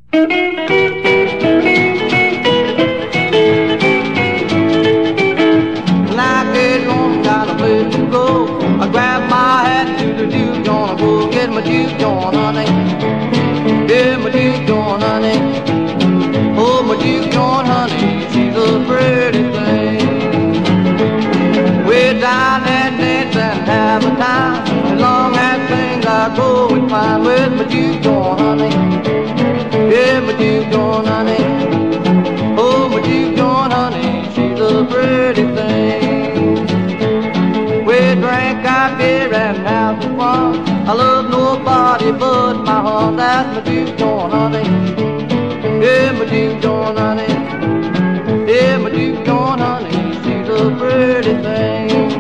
When I get home, got a place to go. I grab my hat to the juke joint. I go get my juke joint, honey. Get my juke joint, honey. Oh, my juke joint, honey. She's a pretty thing. We're down and dance and have a time. As long as things are going fine with my juke joint, honey. Yeah, my juke joint, honey. Oh, my juke joint, honey. She's a pretty thing. We drink our beer and have some fun. I love nobody but my heart. That's my juke joint, honey. Yeah, my juke joint, honey. Yeah, my juke joint, honey. She's a pretty thing.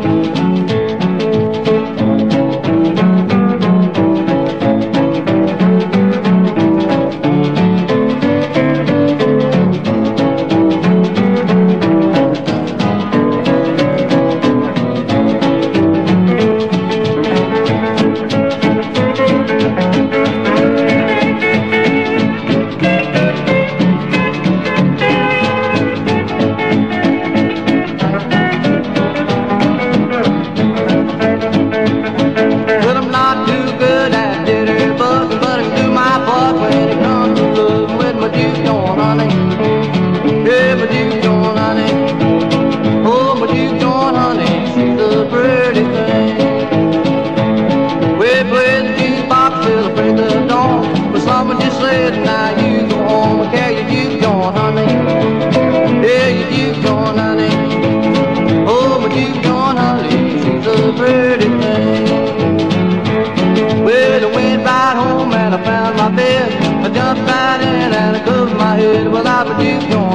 Now you go home and carry your juke joint, honey. Yeah, your juke joint, honey. Oh, my juke joint, honey. She's a pretty thing. Well, I went right home and I found my bed. I jumped right in and I covered my head without my juke joint.